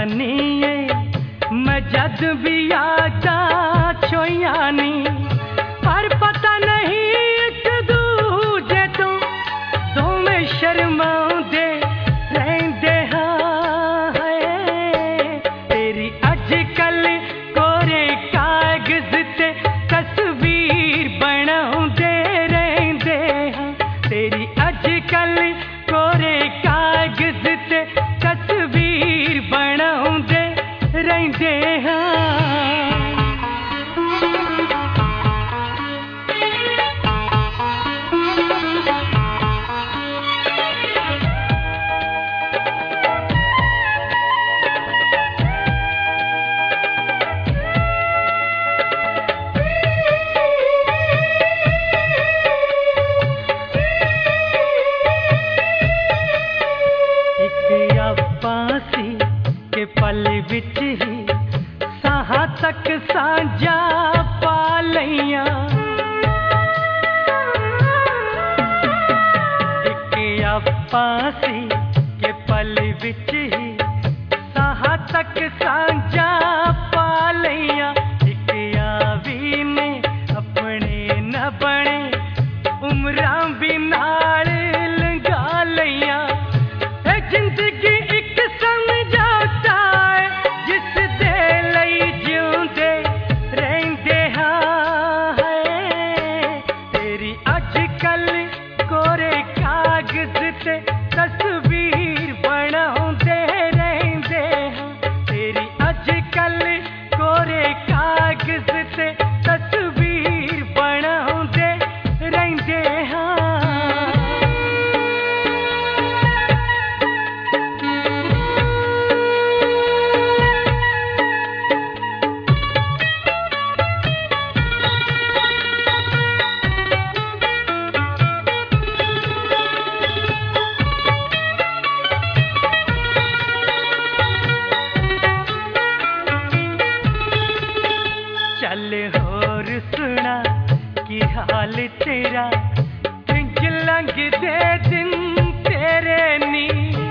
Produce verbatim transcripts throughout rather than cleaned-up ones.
नी मैं जद भी यादा छोया नी पर पता नहीं एक दूजे तो दोवें शर्माउंदे रहंदे हाँ तेरी अजकल कोरे कागज ते तस्वीर बनाउंदे रहंदे हाँ तेरी अजकल कोरे कागज ते तस्वीर बनाउंदे रहंदे हाँ पासी के पल विच ही साहा तक साझा पा लईया एक पासी के पल विच ही साहा तक साझा पा लईया एक यावी ने अपने न बने उम्रां भी नाल लंघा लईया जिंदगी एक समझौता है जिस दे लई जिउंदे रहंदे हाँ तेरी अजकल कोरे कागज ते तस्वीर बनाउंदे रहंदे हाँ तेरी अजकल कोरे कागज ते तस्वीर बनाउंदे रहंदे हाँ चल होर सुना की हाल तेरा पिंज लंघ दे दिन तेरे नी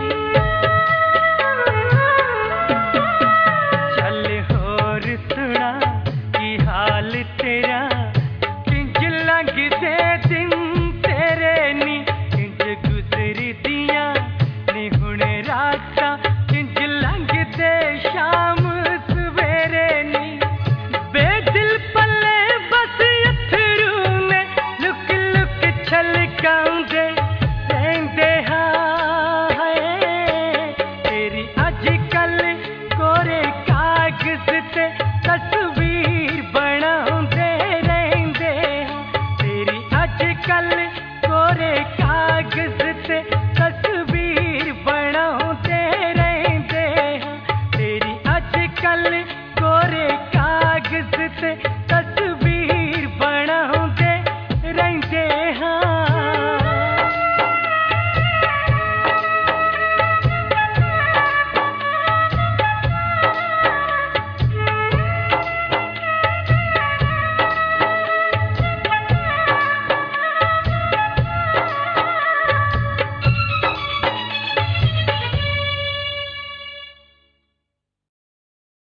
चल होर सुना की हाल तेरा पिंज लंघ दे दिन तेरे नी इंज गुजरी दियां नी हुण रातां इंज लंघ दे शाम सवेरे नी बेदिल पल्ले बस अथरू ने लुक लुक छलकाउंदे रहंदे हाँ तेरी अजकल कोरे कागज ते तस्वीर बनाउंदे रहंदे हाँ तेरी अजकल कोरे कागज ते